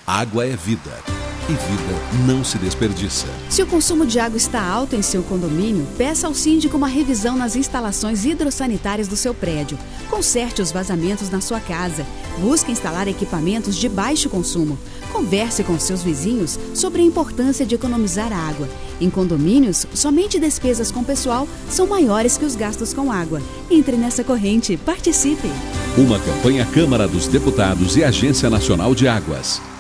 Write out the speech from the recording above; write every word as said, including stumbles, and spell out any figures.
Água é vida. E vida não se desperdiça. Se o consumo de água está alto em seu condomínio, peça ao síndico uma revisão nas instalações hidrossanitárias do seu prédio. Conserte os vazamentos na sua casa. Busque instalar equipamentos de baixo consumo. Converse com seus vizinhos sobre a importância de economizar água. Em condomínios, somente despesas com pessoal são maiores que os gastos com água. Entre nessa corrente, participe! Uma campanha Câmara dos Deputados e Agência Nacional de Águas.